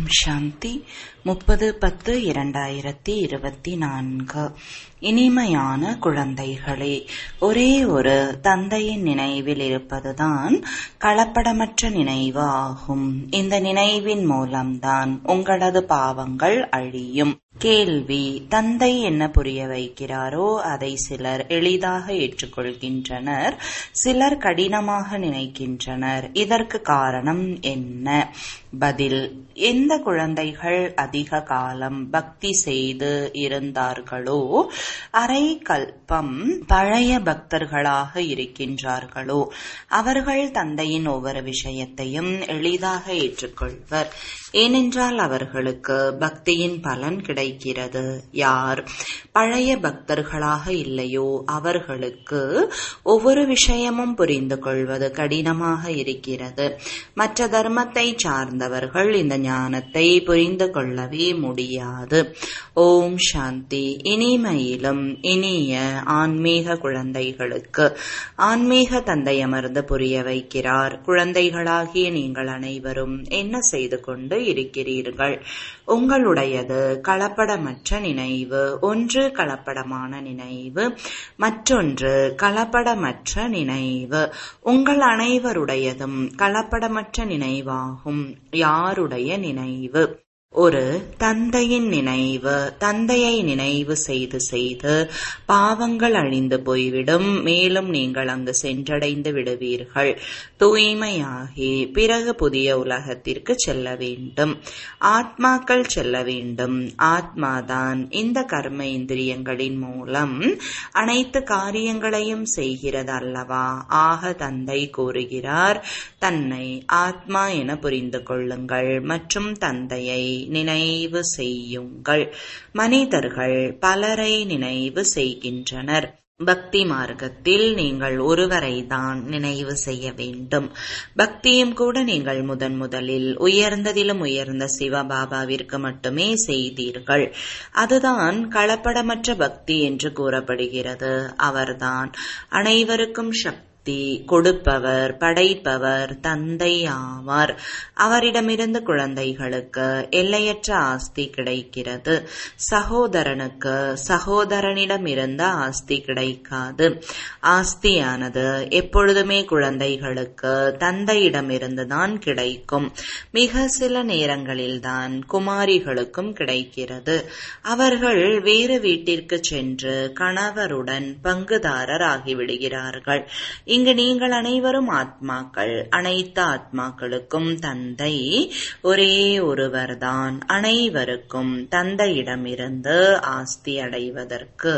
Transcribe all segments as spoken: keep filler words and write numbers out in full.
சாந்தி முப்பது பத்து இரண்டாயிரத்தி இருபத்தி நான்கு. இனிமையான குழந்தைகளே, ஒரே ஒரு தந்தையின் நினைவில் இருப்பதுதான் கலப்படமற்ற நினைவு ஆகும். இந்த நினைவின் மூலம்தான் உங்களது பாவங்கள் அழியும். கேள்வி: தந்தை என்ன புரிய வைக்கிறாரோ அதை சிலர் எளிதாக ஏற்றுக்கொள்கின்றனர், சிலர் கடினமாக நினைக்கின்றனர். இதற்கு காரணம் என்ன? பதில்: எந்த குழந்தைகள் அதிக காலம் பக்தி செய்து இருந்தார்களோ, அரை கல்பம் பழைய பக்தர்களாக இருக்கின்றார்களோ, அவர்கள் தந்தையின் ஒவ்வொரு விஷயத்தையும் எளிதாக ஏற்றுக்கொள்வர். ஏனென்றால் அவர்களுக்கு பக்தியின் பலன் கிடைக்கிறது. யார் பழைய பக்தர்களாக இல்லையோ அவர்களுக்கு ஒவ்வொரு விஷயமும் புரிந்து கொள்வது கடினமாக இருக்கிறது. மற்ற தர்மத்தை சார்ந்தவர்கள் இந்த ஞானத்தை புரிந்து கொள்ளவே முடியாது. ஓம் சாந்தி. இனிமையிலும் இனிய ஆன்மீக குழந்தைகளுக்கு ஆன்மீக தந்தை அமர்ந்து புரிய வைக்கிறார். குழந்தைகளாகிய நீங்கள் அனைவரும் என்ன செய்து கொண்டு இருக்கிறீர்கள்? உங்களுடையது கலப்படமற்ற நினைவு. ஒன்று கலப்படமான நினைவு, மற்றொன்று கலப்படமற்ற நினைவு. உங்கள் அனைவருடையதும் கலப்படமற்ற நினைவாகும். யாருடைய நினைவு? ஒரு தந்தையின் நினைவு. தந்தையை நினைவு செய்து செய்து பாவங்கள் அழிந்து போய்விடும். மேலும் நீங்கள் அங்கு சென்றடைந்து விடுவீர்கள். தூய்மையாகி பிறகு புதிய உலகத்திற்கு செல்ல வேண்டும். ஆத்மாக்கள் செல்ல வேண்டும். ஆத்மாதான் இந்த கர்ம இந்திரியங்களின் மூலம் அனைத்து காரியங்களையும் செய்கிறது அல்லவா? ஆக தந்தை கூறுகிறார், தன்னை ஆத்மா என புரிந்து கொள்ளுங்கள் மற்றும் தந்தையை நினைவு செய்யுங்கள். மனிதர்கள் பலரை நினைவு செய்கின்றனர். பக்தி மார்க்கத்தில் நீங்கள் ஒருவரை தான் நினைவு செய்ய வேண்டும். பக்தியும் கூட நீங்கள் முதன் முதலில் உயர்ந்ததிலும் உயர்ந்த சிவபாபாவிற்கு மட்டுமே செய்தீர்கள். அதுதான் கலப்படமற்ற பக்தி என்று கூறப்படுகிறது. அவர்தான் அனைவருக்கும் சக்தி கொடுப்பவர், படைப்பவர், தந்தை ஆவார். அவரிடமிருந்து குழந்தைகளுக்கு எல்லையற்ற ஆஸ்தி கிடைக்கிறது. சகோதரனுக்கு சகோதரனிடமிருந்து ஆஸ்தி கிடைக்காது. ஆஸ்தியானது எப்பொழுதுமே குழந்தைகளுக்கு தந்தையிடமிருந்து தான் கிடைக்கும். மிக சில நேரங்களில்தான் குமாரிகளுக்கும் கிடைக்கிறது. அவர்கள் வேறு வீட்டிற்கு சென்று கணவருடன் பங்குதாரர் ஆகிவிடுகிறார்கள். இங்கு நீங்கள் அனைவரும் ஆத்மாக்கள். அனைத்து ஆத்மாக்களுக்கும் தந்தை ஒரே ஒருவர்தான். அனைவருக்கும் தந்தையிடமிருந்து ஆஸ்தி அடைவதற்கு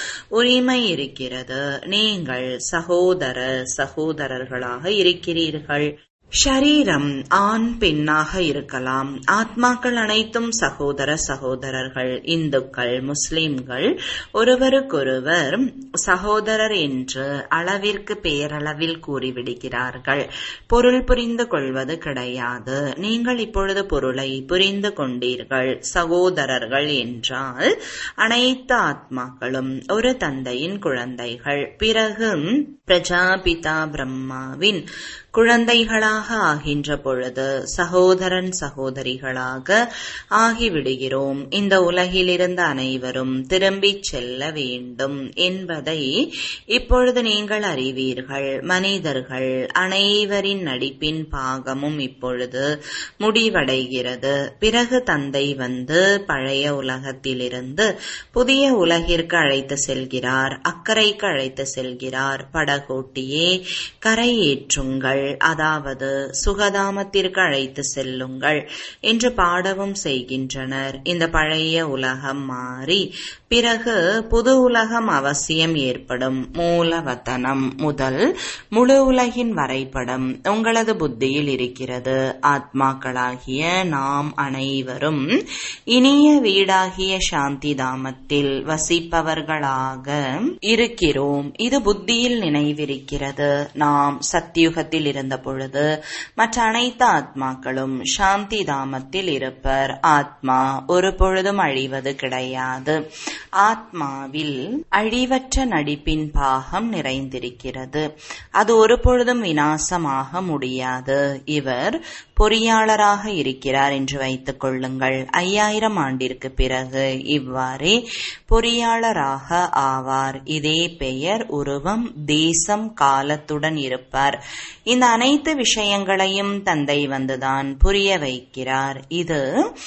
உரிமை இருக்கிறது. நீங்கள் சகோதர சகோதரர்களாக இருக்கிறீர்கள். ஷரீரம் ஆண் பெண்ணாக இருக்கலாம். ஆத்மாக்கள் அனைத்தும் சகோதர சகோதரர்கள். இந்துக்கள், முஸ்லிம்கள் ஒருவருக்கொருவர் சகோதரர் என்று அளவிற்கு பேரளவில் கூறிவிடுகிறார்கள். பொருள் புரிந்து கொள்வது கிடையாது. நீங்கள் இப்பொழுது பொருளை புரிந்து கொண்டீர்கள். சகோதரர்கள் என்றால் அனைத்து ஆத்மாக்களும் ஒரு தந்தையின் குழந்தைகள். பிறகு பிரஜாபிதா பிரம்மாவின் குழந்தைகளாக ஆகின்ற பொழுது சகோதரன் சகோதரிகளாக ஆகிவிடுகிறோம். இந்த உலகிலிருந்து அனைவரும் திரும்பிச் செல்ல வேண்டும் என்பதை இப்பொழுது நீங்கள் அறிவீர்கள். மனிதர்கள் அனைவரின் நடிப்பின் பாகமும் இப்பொழுது முடிவடைகிறது. பிறகு தந்தை வந்து பழைய உலகத்திலிருந்து புதிய உலகிற்கு அழைத்து செல்கிறார். அக்கறைக்கு அழைத்து செல்கிறார். படகோட்டியே கரையேற்றுங்கள், அதாவது சுகதாமத்திற்கு அழைத்து செல்லுங்கள் என்று பாடவும் செய்கின்றனர். இந்த பழைய உலகம் மாறி பிறகு புது உலகம் அவசியம் ஏற்படும். மூலவத்தனம் முதல் முழு உலகின் வரைபடம் உங்களது புத்தியில் இருக்கிறது. ஆத்மாக்களாகிய நாம் அனைவரும் இனிய வீடாகிய சாந்தி தாமத்தில் வசிப்பவர்களாக இருக்கிறோம். இது புத்தியில் நினைவிருக்கிறது. நாம் சத்தியுகத்தில் இருந்த பொழுது மற்ற அனைத்து ஆத்மாக்களும் சாந்தி தாமத்தில் இருப்பர். ஆத்மா ஒரு பொழுதும் அழிவது கிடையாது. ஆத்மாவில் அழிவற்ற நடிப்பின் பாகம் நிறைந்திருக்கிறது. அது ஒரு பொழுதும் விநாசமாக முடியாது. இவர் பொறியாளராக இருக்கிறார் என்று வைத்துக் கொள்ளுங்கள். ஐயாயிரம் ஆண்டிற்கு பிறகு இவ்வாறே பொறியாளராக ஆவார். இதே பெயர், உருவம், தேசம், காலத்துடன் இருப்பார். இந்த அனைத்து விஷயங்களையும் தந்தை வந்துதான் புரிய வைக்கிறார். இது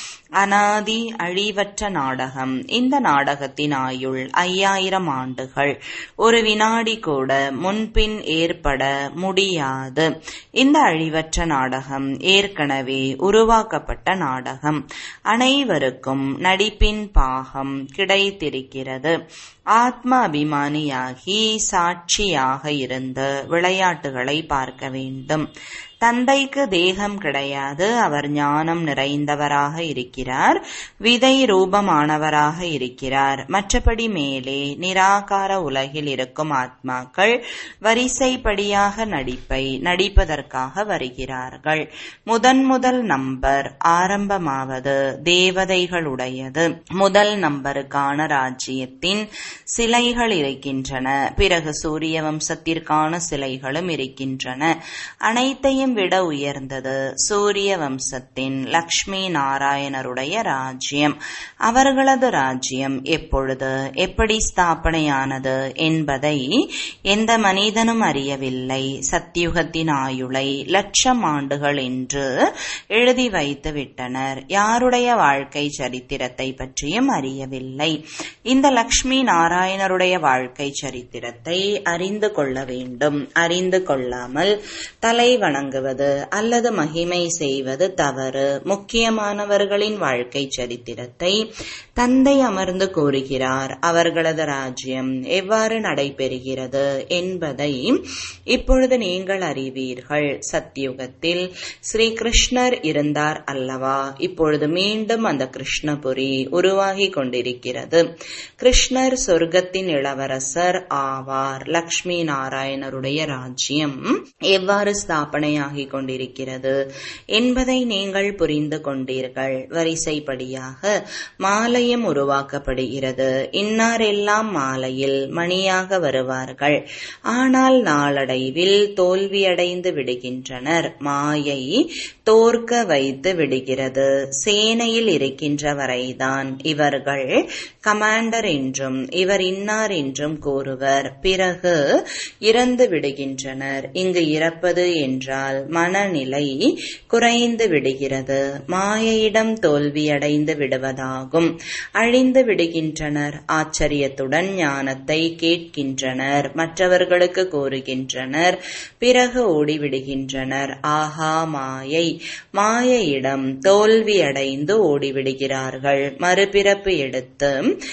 அனாதி அழிவற்ற நாடகம். இந்த நாடகத்தின் ஆயுள் ஐயாயிரம் ஆண்டுகள். ஒரு வினாடி கூட முன்பின் ஏற்பட முடியாது. இந்த அழிவற்ற நாடகம் ஏற்கனவே உருவாக்கப்பட்ட நாடகம். அனைவருக்கும் நடிப்பின் பாகம் கிடைத்திருக்கிறது. ஆத்ம அபிமானியாகி சாட்சியாக இருந்து விளையாட்டுகளை பார்க்க வேண்டும். தந்தைக்கு தேகம் கிடையாது. அவர் ஞானம் நிறைந்தவராக இருக்கிறார். விதை ரூபமானவராக இருக்கிறார். மற்றபடி மேலே நிராகார உலகில் இருக்கும் ஆத்மாக்கள் வரிசைப்படியாக நடிப்பை நடிப்பதற்காக வருகிறார்கள். முதன் முதல் நம்பர் ஆரம்பமாவது தேவதைகளுடையது. முதல் நம்பருக்கான ராஜ்யத்தின் சிலைகள் இருக்கின்றன. பிறகு சூரிய வம்சத்திற்கான சிலைகளும் இருக்கின்றன. அனைத்தையும் விட உயர்ந்தது சூரிய வம்சத்தின் லக்ஷ்மி நாராயணருடைய ராஜ்யம். அவர்களது ராஜ்யம் எப்பொழுது எப்படி ஸ்தாபனையானது என்பதை எந்த மனிதனும் அறியவில்லை. சத்தியுகத்தின் ஆயுளை லட்சம் ஆண்டுகள் என்று எழுதி வைத்து விட்டனர். யாருடைய வாழ்க்கை சரித்திரத்தை பற்றியும் அறியவில்லை. இந்த லக்ஷ்மி நாராயணருடைய வாழ்க்கை சரித்திரத்தை அறிந்து கொள்ள வேண்டும். அறிந்து கொள்ளாமல் தலை வணங்குவது அல்லது மகிமை செய்வது தவறு. முக்கியமானவர்களின் வாழ்க்கை சரித்திரத்தை தந்தை அமர்ந்து கூறுகிறார். அவர்களது ராஜ்யம் எவ்வாறு நடைபெறுகிறது என்பதை இப்பொழுது நீங்கள் அறிவீர்கள். சத்யுகத்தில் ஸ்ரீ கிருஷ்ணர் இருந்தார் அல்லவா? இப்பொழுது மீண்டும் அந்த கிருஷ்ணபுரி உருவாகி கொண்டிருக்கிறது. கிருஷ்ணர் சொர்க்கத்தின் இளவரசர் ஆவார். லக்ஷ்மி நாராயணருடைய ராஜ்யம் எவ்வாறு ஸ்தாபனையாகி கொண்டிருக்கிறது என்பதை நீங்கள் புரிந்து கொண்டீர்கள். வரிசைப்படியாக மாலையும் உருவாக்கப்படுகிறது. இன்னாரெல்லாம் மாலையில் மணியாக வருவார்கள். ஆனால் நாளடைவில் தோல்வியடைந்து விடுகின்றனர். மாயை தோற்க வைத்து விடுகிறது. சேனையில் இருக்கின்ற வரைதான் இவர்கள் கமாண்டர் என்றும் இவர் இன்னார் என்றும் கூறுவர். பிறகு இறந்து விடுகின்றனர். இங்கு இறப்பது என்றால் மனநிலை குறைந்து விடுகிறது. மாயையிடம் தோல்வியடைந்து விடுவதாகும். அழிந்து விடுகின்றனர். ஆச்சரியத்துடன் ஞானத்தை கேட்கின்றனர். மற்றவர்களுக்கு கூறுகின்றனர். பிறகு ஓடிவிடுகின்றனர். ஆஹா மாயை! மாயையிடம் தோல்வியடைந்து ஓடிவிடுகிறார்கள். மறுபிறப்பு எடுத்து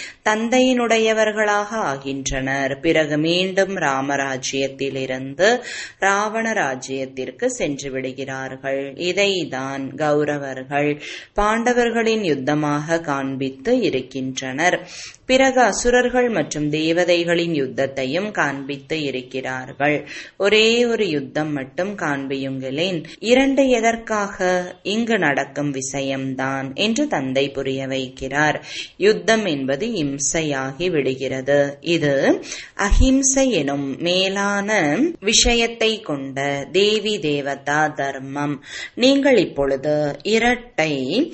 தந்தையினுடையவர்களாக ஆகின்றனர். பிறகு மீண்டும் ராமராஜ்யத்திலிருந்து ராவண ராஜ்யத்திற்கு சென்று விடுகிறார்கள். இதைதான் கௌரவர்கள் பாண்டவர்களின் யுத்தமாக காண்பித்து இருக்கின்றனர். பிறகு அசுரர்கள் மற்றும் தேவதைகளின் யுத்தத்தையும் காண்பித்து இருக்கிறார்கள். ஒரே ஒரு யுத்தம் மட்டும் காண்பியுங்களேன். இரண்டு எதற்காக? இங்கு நடக்கும் விஷயம்தான் என்று தந்தை புரிய வைக்கிறார். யுத்தம் என்பது இம்சையாகி விடுகிறது. இது அஹிம்சை எனும் மேலான விஷயத்தை கொண்ட தேவி தேவதா தர்மம். நீங்கள் இப்பொழுது இரட்டை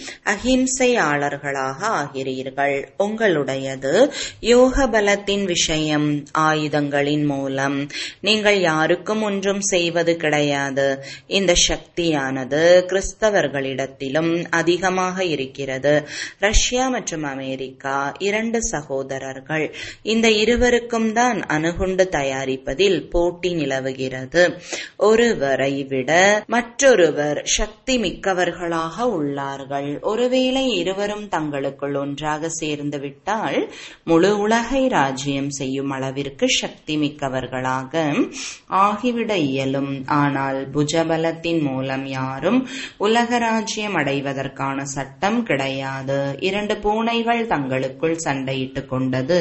அஹிம்சையாளர்களாக ஆகிறீர்கள். உங்களுடையது யோக பலத்தின் விஷயம். ஆயுதங்களின் மூலம் நீங்கள் யாருக்கும் ஒன்றும் செய்வது கிடையாது. இந்த சக்தியானது கிறிஸ்தவர்களிடத்திலும் அதிகமாக இருக்கிறது. ரஷ்யா மற்றும் அமெரிக்கா இரண்டு சகோதரர்கள். இந்த இருவருக்கும் தான் அணுகுண்டு தயாரிப்பதில் போட்டி நிலவுகிறது. ஒருவரை விட மற்றொருவர் சக்தி மிக்கவர்களாக உள்ளார்கள். ஒருவேளை இருவரும் தங்களுக்குள் ஒன்றாக சேர்ந்து விட்டால் முழு உலகை ராஜ்யம் செய்யும் அளவிற்கு சக்தி மிக்கவர்களாக ஆகிவிட இயலும். ஆனால் புஜபலத்தின் மூலம் யாரும் உலக ராஜ்யம் அடைவதற்கான சட்டம் கிடையாது. இரண்டு பூனைகள் தங்களுக்குள் சண்டையிட்டுக் கொண்டது.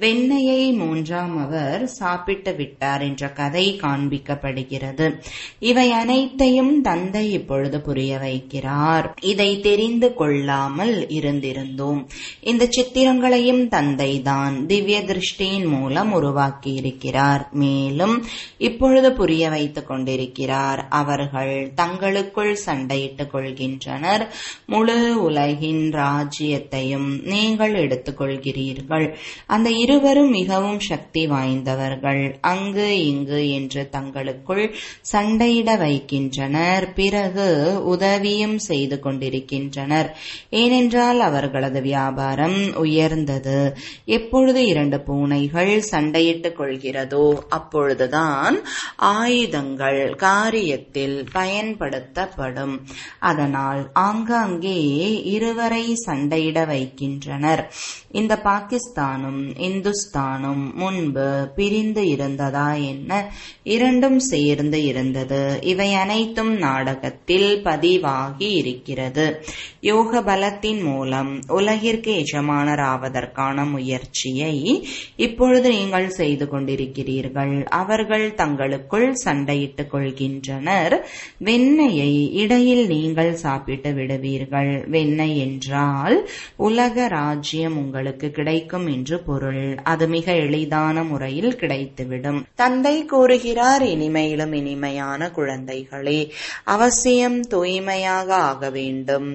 வெண்ணெயை மூன்றாம் அவர் சாப்பிட்டு விட்டார் என்ற கதை காண்பிக்கப்படுகிறது. இவை அனைத்தையும் தந்தை இப்பொழுது புரிய வைக்கிறார். இதை தெரிந்து கொள்ளாமல் இருந்திருந்தோம். இந்த சித்திரங்களையும் தந்தை தான் திவ்ய திருஷ்டியின் மூலம் உருவாக்கி இருக்கிறார். மேலும் இப்பொழுது புரிய வைத்துக் கொண்டிருக்கிறார். அவர்கள் தங்களுக்குள் சண்டையிட்டுக் கொள்கின்றனர். முழு உலகின் ராஜ்யத்தையும் நீங்கள் எடுத்துக் கொள்கிறீர்கள். அந்த இருவரும் மிகவும் சக்தி வாய்ந்தவர்கள். அங்கு இங்கு என்று தங்களுக்குள் சண்டையிட வைக்கின்றனர். பிறகு உதவியும் செய்து கொண்டிருக்கின்றனர். ஏனென்றால் அவர்களது வியாபாரம் உயர்ந்தது. எப்பொழுது இரண்டு பூனைகள் சண்டையிட்டுக் கொள்கிறதோ அப்பொழுதுதான் ஆயுதங்கள் காரியத்தில் பயன்படுத்தப்படும். அதனால் ஆங்காங்கே இருவரை சண்டையிட வைக்கின்றனர். இந்த பாகிஸ்தானும் இந்துஸ்தானும் முன்பு பிரிந்து இருந்ததா என்ன? இரண்டும் சேர்ந்து இருந்தது. இவை அனைத்தும் நாடகத்தில் பதிவாகி இருக்கிறது. யோக பலத்தின் மூலம் உலகிற்கு எஜமானராவதற்கான முயற்சியை இப்பொழுது நீங்கள் செய்து கொண்டிருக்கிறீர்கள். அவர்கள் தங்களுக்குள் சண்டையிட்டுக் கொள்கின்றனர். வெண்ணெயை இடையில் நீங்கள் சாப்பிட்டு விடுவீர்கள். வெண்ணெய் என்றால் உலக ராஜ்யம் உங்களுக்கு கிடைக்கும் என்று பொருள். அது மிக எளிதான முறையில் கிடைத்துவிடும். தந்தை கூறுகிறார், இனிமையிலும் இனிமையான குழந்தைகளே, அவசியம் தூய்மையாக ஆக வேண்டும்.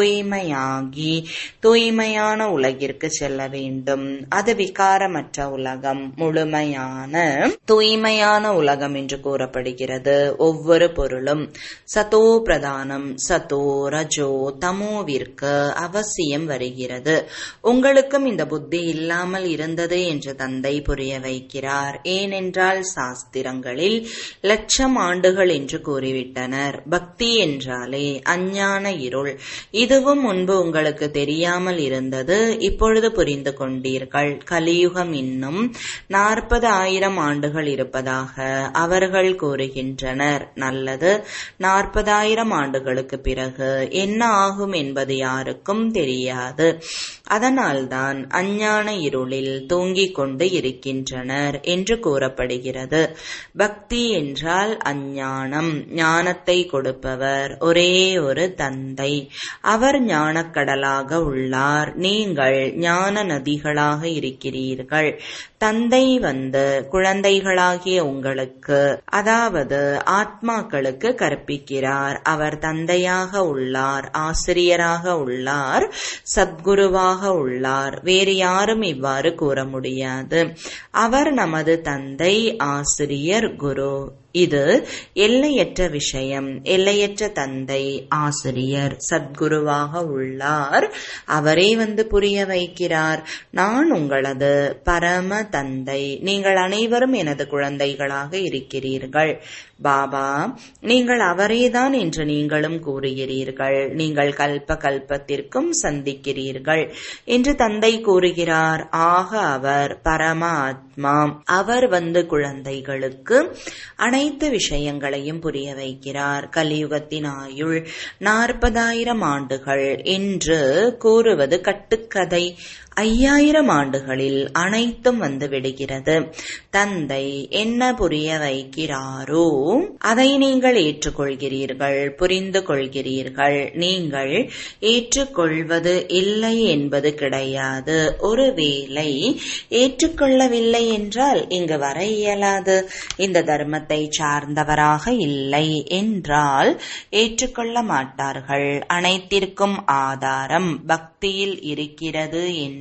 தூய்மையாகி தூய்மையான உலகிற்கு செல்ல வேண்டும். அது விகாரமற்ற உலகம், முழுமையான தூய்மையான உலகம் என்று கூறப்படுகிறது. ஒவ்வொரு பொருளும் சதோ பிரதானம், சதோ ரஜோ தமோவிற்கு அவசியம் வருகிறது. உங்களுக்கும் இந்த புத்தி இல்லாமல் இருந்தது என்று தந்தை புரிய வைக்கிறார். ஏனென்றால் சாஸ்திரங்களில் லட்சம் ஆண்டுகள் என்று கூறிவிட்டனர். பக்தி என்றாலே அஞ்ஞான இருள். இதுவும் முன்பு உங்களுக்கு தெரியாமல் இருந்தது. இப்பொழுது புரிந்து கொண்டீர்கள். கலியுகம் இன்னும் நாற்பது ஆயிரம் ஆண்டுகள் இருப்பதாக அவர்கள் கூறுகின்றனர். நல்லது, நாற்பதாயிரம் ஆண்டுகளுக்கு பிறகு என்ன ஆகும் என்பது யாருக்கும் தெரியாது. அதனால்தான் அஞ்ஞான இருளில் தூங்கிக் கொண்டு இருக்கின்றனர் என்று கூறப்படுகிறது. பக்தி என்றால் அஞ்ஞானம். ஞானத்தை கொடுப்பவர் ஒரே ஒரு தந்தை. அவர் ஞானக்கடலாக உள்ளார். நீங்கள் ஞான நதிகளாக இருக்கிறீர்கள். தந்தை வந்து குழந்தைகளாகிய உங்களுக்கு, அதாவது ஆத்மாக்களுக்கு கற்பிக்கிறார். அவர் தந்தையாக உள்ளார், ஆசிரியராக உள்ளார், சத்குருவாக உள்ளார். வேறு யாரும் இவ்வாறு கூற முடியாது. அவர் நமது தந்தை, ஆசிரியர், குரு. இது எல்லையற்ற விஷயம். எல்லையற்ற தந்தை, ஆசிரியர், சத்குருவாக உள்ளார். அவரே வந்து புரிய வைக்கிறார். நான் உங்களது பரம தந்தை. நீங்கள் அனைவரும் எனது குழந்தைகளாக இருக்கிறீர்கள். பாபா, நீங்கள் அவரேதான் என்று நீங்களும் கூறுகிறீர்கள். நீங்கள் கல்ப கல்பத்திற்கும் சந்திக்கிறீர்கள் என்று தந்தை கூறுகிறார். ஆக அவர் பரம ஆத்மா. அவர் வந்து குழந்தைகளுக்கு அனைத்து விஷயங்களையும் புரிய வைக்கிறார். கலியுகத்தின் ஆயுள் நாற்பதாயிரம் ஆண்டுகள் என்று கூறுவது கட்டுக்கதை. ஐயாயிரம் ஆண்டுகளில் அனைத்தும் வந்து விடுகிறது. தந்தை என்ன புரிய வைக்கிறாரோ அதை நீங்கள் ஏற்றுக்கொள்கிறீர்கள், புரிந்து கொள்கிறீர்கள். நீங்கள் ஏற்றுக்கொள்வது இல்லை என்பது கிடையாது. ஒருவேளை ஏற்றுக்கொள்ளவில்லை என்றால் இங்கு வர இயலாது. இந்த தர்மத்தை சார்ந்தவராக இல்லை என்றால் ஏற்றுக்கொள்ள மாட்டார்கள். அனைத்திற்கும் ஆதாரம் பக்தியில் இருக்கிறது என்று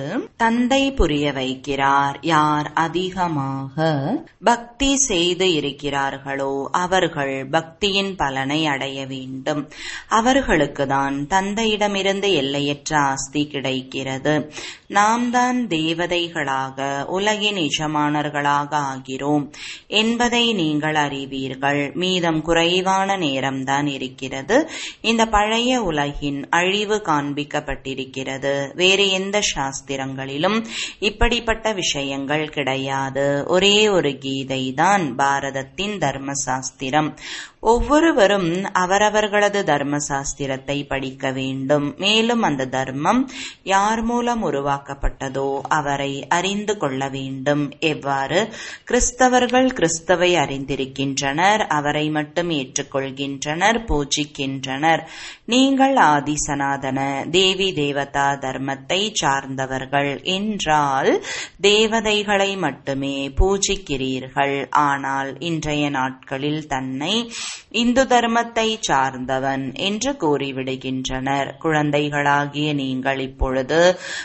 தந்தை புரிய வைக்கிறார். யார் அதிகமாக பக்தி செய்து இருக்கிறார்களோ அவர்கள் பக்தியின் பலனை அடைய வேண்டும். அவர்களுக்கு தான் தந்தையிடமிருந்து எல்லையற்ற ஆஸ்தி கிடைக்கிறது. நாம் தான் தேவதைகளாக, உலகின் எஜமானர்களாக ஆகிறோம் என்பதை நீங்கள் அறிவீர்கள். மீதம் குறைவான நேரம்தான் இருக்கிறது. இந்த பழைய உலகின் அழிவு காண்பிக்கப்பட்டிருக்கிறது. வேறு எந்த சாஸ்திரங்களிலும் இப்படிப்பட்ட விஷயங்கள் கிடையாது. ஒரே ஒரு கீதை தான் பாரதத்தின் தர்ம சாஸ்திரம். ஒவ்வொருவரும் அவரவர்களது தர்ம சாஸ்திரத்தை படிக்க வேண்டும். மேலும் அந்த தர்மம் யார் மூலம் உருவாக்கப்பட்டதோ அவரை அறிந்து கொள்ள வேண்டும். எவ்வாறு கிறிஸ்தவர்கள் கிறிஸ்தவை அறிந்திருக்கின்றனர், அவரை மட்டும் ஏற்றுக்கொள்கின்றனர், பூஜிக்கின்றனர். நீங்கள் ஆதி சனாதன தேவி தேவதா தர்மத்தை சார்ந்தவர்கள் என்றால் தேவதைகளை மட்டுமே பூஜிக்கிறீர்கள். ஆனால் இன்றைய நாட்களில் தன்னை இந்து தர்மத்தை சார்ந்தவன் என்று கூறிவிடுகின்றனர். குழந்தைகளாகிய நீங்கள் இப்பொழுது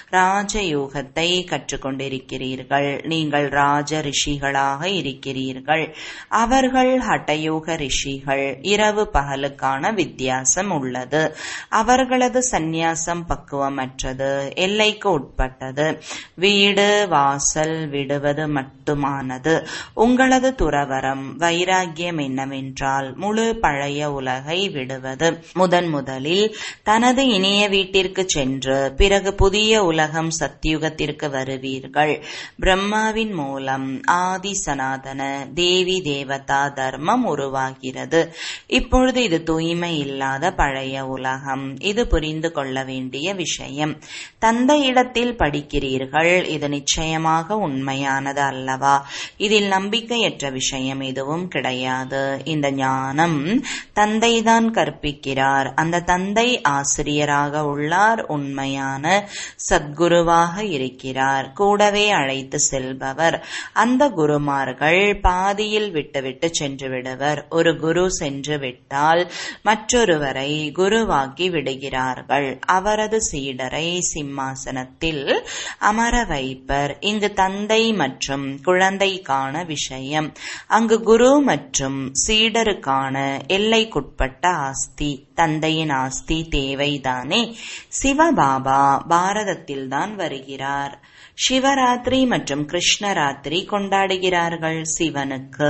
ராஜயோகத்தை கற்றுக்கொண்டிருக்கிறீர்கள். நீங்கள் ராஜ ரிஷிகளாக இருக்கிறீர்கள். அவர்கள் ஹட்டயோக ரிஷிகள். இரவு பகலுக்கான வித்தியாசம் உள்ளது. அவர்களது சந்நியாசம் பக்குவமற்றது, எல்லைக்கு உட்பட்டது, வீடு வாசல் விடுவது மட்டுமானது. உங்களது துறவரம் வைராகியம் என்னவென்றால் முழு பழைய உலகை விடுவது. முதன் முதலில் தனது இனிய வீட்டிற்கு சென்று பிறகு புதிய உலகம் சத்தியுகத்திற்கு வருவீர்கள். பிரம்மாவின் மூலம் ஆதி சனாதன தேவி தேவதா தர்மம் உருவாகிறது. இப்பொழுது இது தூய்மை இல்லாத பழைய உலகம். இது புரிந்து கொள்ள வேண்டிய விஷயம். தந்தையிடத்தில் படிக்கிறீர்கள். இது நிச்சயமாக உண்மையானது அல்லவா? இதில் நம்பிக்கையற்ற விஷயம் எதுவும் கிடையாது. இந்த ஞானம் தந்தைதான் கற்பிக்கிறார். அந்த தந்தை ஆசிரியராக உள்ளார், உண்மையான சத்குருவாக இருக்கிறார், கூடவே அழைத்து செல்பவர். அந்த குருமார்கள் பாதியில் விட்டுவிட்டு சென்று விடுவர். ஒரு குரு சென்று விட்டால் மற்றொருவரை குருவாக்கி விடுகிறார்கள். அவரது சீடரை சிம்மாசனத்தில் அமர வைப்பர். இங்கு தந்தை மற்றும் குழந்தைக்கான விஷயம். அங்கு குரு மற்றும் சீடருக்கான எல்லைக்குட்பட்ட ஆஸ்தி. தந்தையின் ஆஸ்தி தேவைதானே. சிவபாபா பாரதத்தில்தான் வருகிறார். சிவராத்திரி மற்றும் கிருஷ்ணராத்திரி கொண்டாடுகிறார்கள். சிவனுக்கு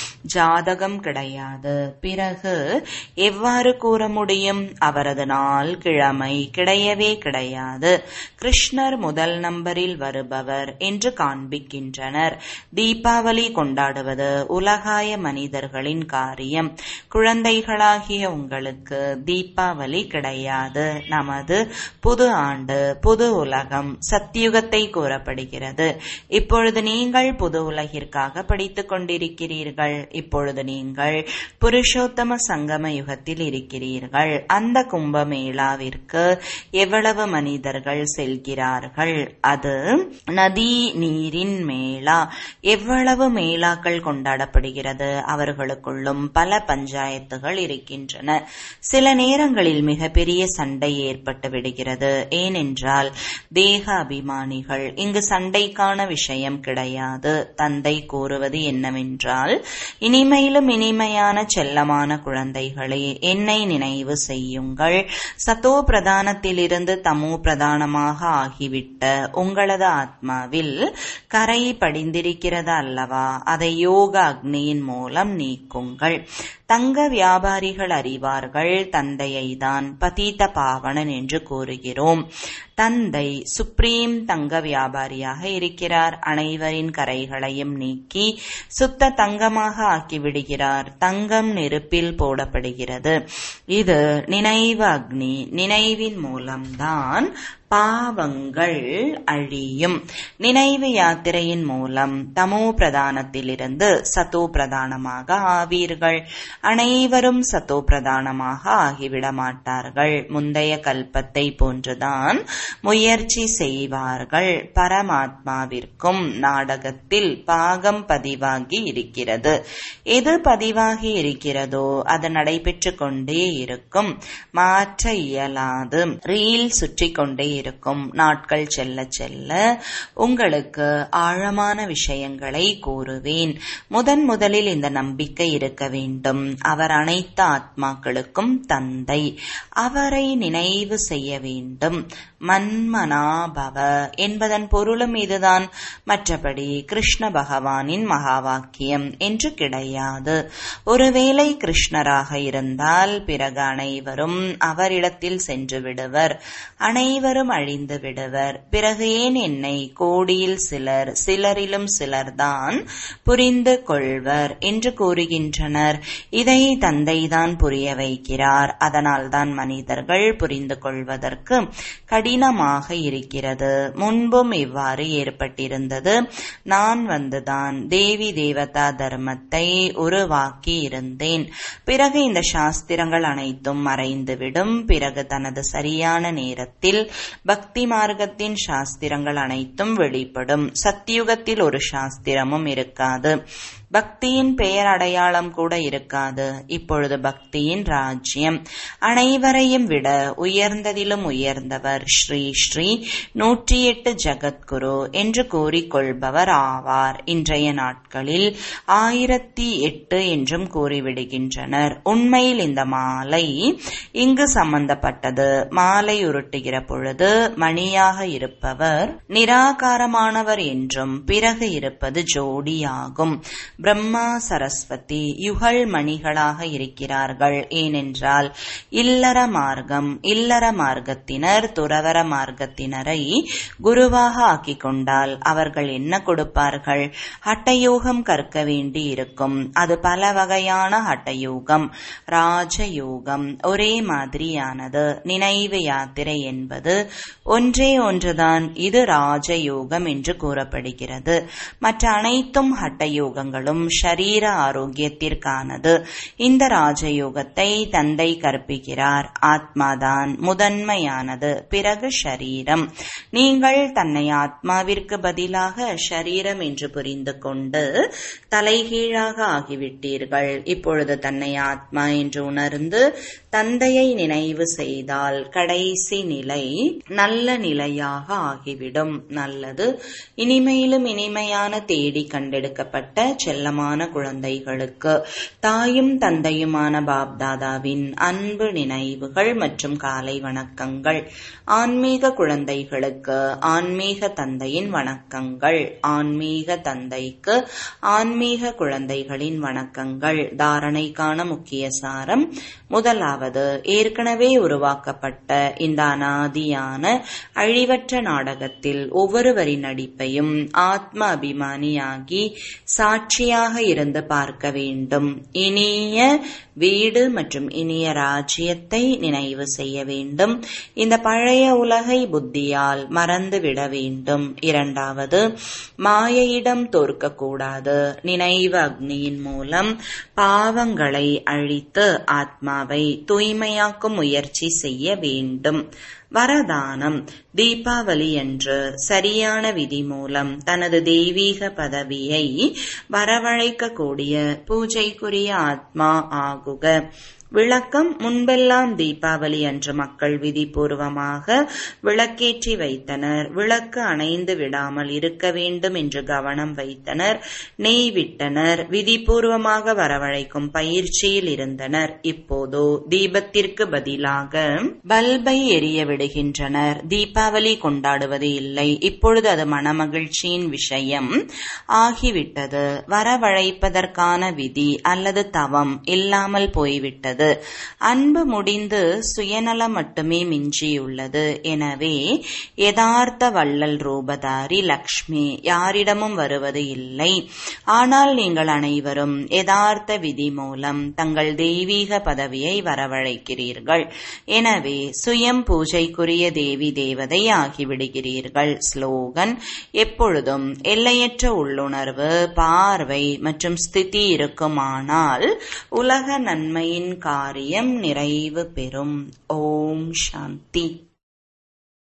ஜாதகம் கிடையாது. பிறகு எவ்வாறு கூற முடியும்? அவரது நாள் கிழமை கிடையவே கிடையாது. கிருஷ்ணர் முதல் நம்பரில் வருபவர் என்று காண்பிக்கின்றனர். தீபாவளி கொண்டாடுவது உலகாய மனிதர்களின் காரியம். குழந்தைகளாகிய உங்களுக்கு தீபாவளி கிடையாது. நமது புது ஆண்டு, புது உலகம், சத்தியுகத்தை கூற கூறப்படுகிறது. இப்பொழுது நீங்கள் புது உலகிற்காக படித்துக் கொண்டிருக்கிறீர்கள். இப்பொழுது நீங்கள் புருஷோத்தம சங்கம யுகத்தில் இருக்கிறீர்கள். அந்த கும்பமேளாவிற்கு எவ்வளவு மனிதர்கள் செல்கிறார்கள்? அது நதி நீரின் மேளா. எவ்வளவு மேளாக்கள் கொண்டாடப்படுகிறது. அவர்களுக்குள்ளும் பல பஞ்சாயத்துகள் இருக்கின்றன. சில நேரங்களில் மிகப்பெரிய சண்டை ஏற்பட்டு விடுகிறது. ஏனென்றால் தேக அபிமானிகள். இங்கு சண்டைக்கான விஷயம் கிடையாது. தந்தை கூறுவது என்னவென்றால், இனிமையிலும் இனிமையான செல்லமான குழந்தைகளே, என்னை நினைவு செய்யுங்கள். சதோ பிரதானத்திலிருந்து தமோ பிரதானமாக ஆகிவிட்ட உங்களது ஆத்மாவில் கரை படிந்திருக்கிறது அல்லவா? அதை யோக அக்னியின் மூலம் நீக்குங்கள். தங்க வியாபாரிகள் அறிவார்கள். தந்தையை தான் பதீத பாவனன் என்று கூறுகிறோம். தந்தை சுப்ரீம் தங்க வியாபாரியாக இருக்கிறார். அனைவரின் கரைகளையும் நீக்கி சுத்த தங்கமாக ஆக்கிவிடுகிறார். தங்கம் நெருப்பில் போடப்படுகிறது. இது நினைவு அக்னி. நினைவின் மூலம்தான் பாவங்கள் அழியும். நினைவு யாத்திரையின் மூலம் தமோ பிரதானத்திலிருந்து சத்தோ பிரதானமாக ஆவீர்கள். அனைவரும் சத்தோ பிரதானமாக ஆகிவிட மாட்டார்கள். முந்தைய கல்பத்தை போன்றுதான் முயற்சி செய்வார்கள். பரமாத்மாவிற்கும் நாடகத்தில் பாகம் பதிவாகி இருக்கிறது. எது பதிவாகி இருக்கிறதோ அது நடைபெற்று கொண்டே இருக்கும். மாற்ற இயலாது. ரீல் சுற்றி கொண்டே இருக்கும். நாட்கள் செல்ல செல்ல உங்களுக்கு ஆழமான விஷயங்களை கூறுவேன். முதன் முதலில் இந்த நம்பிக்கை இருக்க வேண்டும். அவர் அனைத்து ஆத்மாக்களுக்கும் தந்தை. அவரை நினைவு செய்ய வேண்டும். மன்மனாபவ என்பதன் பொருளும் இதுதான். மற்றபடி கிருஷ்ண பகவானின் மகா வாக்கியம் என்று கிடையாது. ஒருவேளை கிருஷ்ணராக இருந்தால் பிறகு அனைவரும் அவரிடத்தில் சென்று விடுவர். அனைவரும் அனைவரும் அழிந்து விடுவர். பிறகு ஏன் என்னை கோடியில் சிலர் சிலரிலும் சிலர்தான் புரிந்து கொள்வர் என்று கூறுகின்றனர். இதை தந்தைதான் புரிய வைக்கிறார். அதனால்தான் மனிதர்கள் புரிந்து கொள்வதற்கு கடினமாக இருக்கிறது. முன்பும் இவ்வாறு ஏற்பட்டிருந்தது. நான் வந்துதான் தேவி தேவதா தர்மத்தை உருவாக்கி இருந்தேன். பிறகு இந்த சாஸ்திரங்கள் அனைத்தும் மறைந்துவிடும். பிறகு தனது சரியான நேரத்தில் பக்தி மார்க்கத்தின் சாஸ்திரங்கள் அனைத்தும் வெளிப்படும். சத்தியுகத்தில் ஒரு சாஸ்திரமும் இருக்காது. பக்தியின் பெயர் அடையாளம் கூட இருக்காது. இப்பொழுது பக்தியின் ராஜ்யம். அனைவரையும் விட உயர்ந்ததிலும் உயர்ந்தவர் ஸ்ரீ ஸ்ரீ நூற்றி எட்டு ஜகத்குரு என்று கூறிக்கொள்பவர் ஆவார். இன்றைய நாட்களில் ஆயிரத்தி எட்டு என்றும் கூறிவிடுகின்றனர். உண்மையில் இந்த மாலை இங்கு சம்பந்தப்பட்டது. மாலை உருட்டுகிற பொழுது மணியாக இருப்பவர் நிராகாரமானவர் என்றும் பிறகு இருப்பது ஜோடியாகும். பிரம்மா சரஸ்வதி யுகல் மணிகளாக இருக்கிறார்கள். ஏனென்றால் இல்லற மார்க்கம் இல்லற மார்க்கத்தினர் துறவர மார்க்கத்தினரை குருவாக ஆக்கிக் கொண்டால் அவர்கள் என்ன கொடுப்பார்கள்? ஹட்டயோகம் கற்க வேண்டி இருக்கும். அது பல வகையான ஹட்டயோகம். ராஜயோகம் ஒரே மாதிரியானது. நினைவு யாத்திரை என்பது ஒன்றே ஒன்றுதான். இது ராஜயோகம் என்று கூறப்படுகிறது. மற்ற அனைத்தும் ஹட்டயோகங்களும் ஷரீர ஆரோக்கியத்திற்கானது. இந்த ராஜயோகத்தை தந்தை கற்பிக்கிறார். ஆத்மாதான் முதன்மையானது, பிறகு ஷரீரம். நீங்கள் தன்னை ஆத்மாவிற்கு பதிலாக ஷரீரம் என்று புரிந்து கொண்டு தலைகீழாக ஆகிவிட்டீர்கள். இப்பொழுது தன்னை ஆத்மா என்று உணர்ந்து தந்தையை நினைவு செய்தால் கடைசி நிலை நல்ல நிலையாக ஆகிவிடும். நல்லது. இனிமையிலும் இனிமையான தேடி கண்டெடுக்கப்பட்ட செல்லமான குழந்தைகளுக்கு தாயும் தந்தையுமான பாப்தாதாவின் அன்பு நினைவுகள் மற்றும் காலை வணக்கங்கள். ஆன்மீக குழந்தைகளுக்கு ஆன்மீக தந்தையின் வணக்கங்கள். ஆன்மீக தந்தைக்கு ஆன்மீக குழந்தைகளின் வணக்கங்கள். தாரணைக்கான முக்கிய சாரம். முதலாவது, ஏற்கனவே உருவாக்கப்பட்ட இந்த அனாதியான அழிவற்ற நாடகத்தில் ஒவ்வொருவரின் நடிப்பையும் ஆத்ம அபிமானியாகி சாட்சியாக இருந்து பார்க்க வேண்டும். இனிய வீடு மற்றும் இனிய ராஜ்யத்தை நினைவு செய்ய வேண்டும். இந்த பழைய உலகை புத்தியால் மறந்துவிட வேண்டும். இரண்டாவது, மாயையிடம் தோற்கக்கூடாது. நினைவு அக்னியின் மூலம் பாவங்களை அழித்து ஆத்மாவை தூய்மையாக்கும் முயற்சி செய்ய வேண்டும். வரதானம். தீபாவளி அன்று சரியான விதி மூலம் தனது தெய்வீக பதவியை வரவழைக்கக்கூடிய பூஜைக்குரிய ஆத்மா ஆகுக. விளக்கம். முன்பெல்லாம் தீபாவளி அன்று மக்கள் விதிபூர்வமாக விளக்கேற்றி வைத்தனர். விளக்கு அணைந்து விடாமல் இருக்க வேண்டும் என்று கவனம் வைத்தனர். நெய் விட்டனர். விதிபூர்வமாக வரவழைக்கும் பயிற்சியில் இருந்தனர். இப்போதோ தீபத்திற்கு பதிலாக பல்பை எரிய விடுகின்றனர். தீபாவளி கொண்டாடுவது இல்லை. இப்பொழுது அது மனமகிழ்ச்சியின் விஷயம் ஆகிவிட்டது. வரவழைப்பதற்கான விதி அல்லது தவம் இல்லாமல் போய்விட்டது. அன்பு முடிந்து சுயநலம் மட்டுமே மிஞ்சியுள்ளது. எனவே யதார்த்த வள்ளல் ரூபதாரி லக்ஷ்மி யாரிடமும் வருவது இல்லை. ஆனால் நீங்கள் அனைவரும் யதார்த்த விதி மூலம் தங்கள் தெய்வீக பதவியை வரவழைக்கிறீர்கள். எனவே சுயம் பூஜைக்குரிய தேவி தேவதை ஆகிவிடுகிறீர்கள். ஸ்லோகன். எப்பொழுதும் எல்லையற்ற உள்ளுணர்வு, பார்வை மற்றும் ஸ்திதி இருக்குமானால் உலக நன்மையின் காரியம் நிறைவு பெறும். ஓம் சாந்தி.